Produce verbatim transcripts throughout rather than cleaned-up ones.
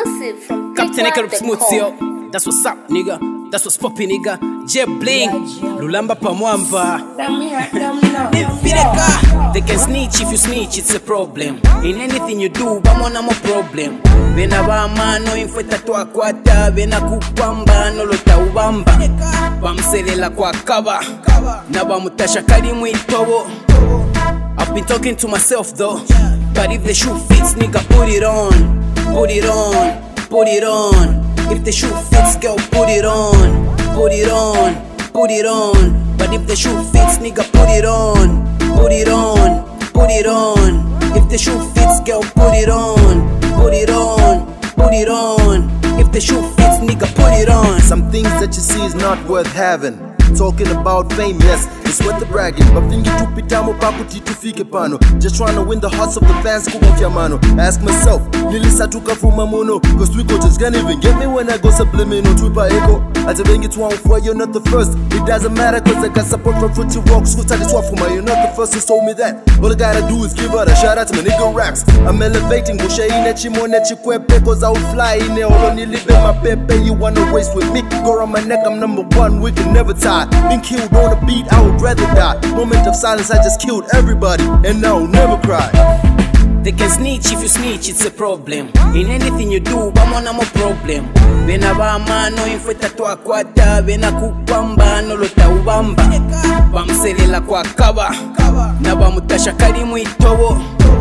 Exclusive from Captain Eka Smooth, Take yo. That's what's up, nigga. That's what's poppin', nigga. J Bling, Lulamba Pamwamba. They can snitch if you snitch, it's a problem. In anything you do, bamona mo problem. Bena ba mano infeta tua kwata, bena kupamba no lota ubamba. Bamselela kwa kaba, na bamutasha kalimu itobo. I've been talking to myself though, but if the shoe fits, nigga, put it on, put it on, put it on. If the shoe fits, girl, put it on, put it on, put it on. But if the shoe fits, nigga, put it on, put it on, put it on. If the shoe fits, girl, put it on, put it on, put it on. If the shoe fits, nigga, put it on. Some things that you see is not worth having. Talking about fame, yes, it's worth the bragging. But thinking to pitamo paputi to fike pano. Just trying to win the hearts of the fans, kubafya mano. Ask myself, nilisa tuka fuma mono. Cause Twico just can't even get me when I go subliminal. Twipa echo, I tell you it's one for you're not the first. It doesn't matter cause I got support from Fruity Rocks. Who's this one for my, you're not the first who told me that. All I gotta do is give her a shout out to my nigga Rax. I'm elevating, go share in echi mo nechi kwepe. Cause I will fly in there, all on you live in my pepe. You wanna race with me, go on my neck, I'm number one, we can never tie. Been killed on a beat, I would rather die. Moment of silence, I just killed everybody, and now I'll never cry. They can snitch if you snitch, it's a problem. In anything you do, bamona mo problem. Bena ba mano infeta tua kwata, bena kupamba no lota ubamba. Bamselela kwa kaba, na bamutasha kalimu itobo.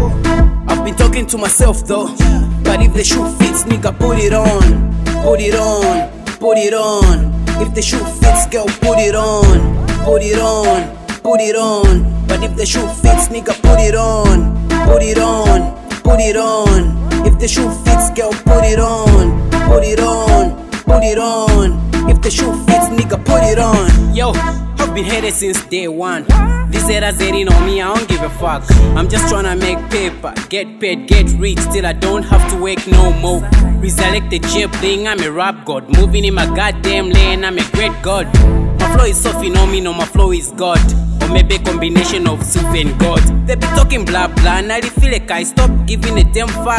I've been talking to myself though, but if the shoe fits, nigga, put it on, put it on, put it on. If the shoe fits, girl, put it on, put it on, put it on. But if the shoe fits, nigga, put it on, put it on, put it on. If the shoe fits, girl, put it on, put it on, put it on. If the shoe fits, nigga, put it on. Yo, I've been headed since day one. These haters hating on me, I don't give a fuck. I'm just tryna make paper, get paid, get rich, till I don't have to work no more. Resurrected J Bling, I'm a rap god. Moving in my goddamn lane, I'm a great god. My flow is so phenomenal, my flow is God. Or maybe a combination of soup and God. They be talking blah blah, and I feel like I stop giving a damn fuck.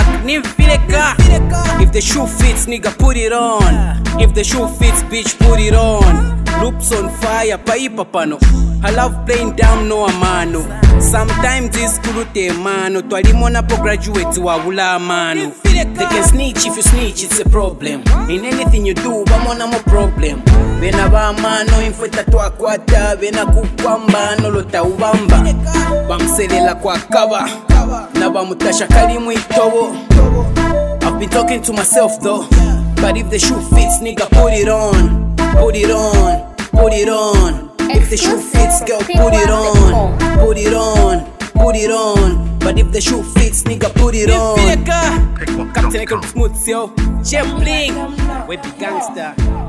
If the shoe fits, nigga, put it on. If the shoe fits, bitch, put it on. Loops on fire, paipa pano. I love playing down no amano. Sometimes it's kurute mano. Twalimona po graduate wa ula mano. They can snitch if you snitch, it's a problem. In anything you do, bamona mo problem. Bena ba mano infeta tua kwata, bena kupamba no lota ubamba. Bamselela kwa kaba, na bamutasha kalimu itobo. I've been talking to myself though, but if the shoe fits, nigga, put it on, put it on, put it on. If the shoe fits, girl, put it on, put it on, put it on. But if the shoe fits, nigga, put it on. Captain Eka Smooth, yo. J Bling, we be gangster.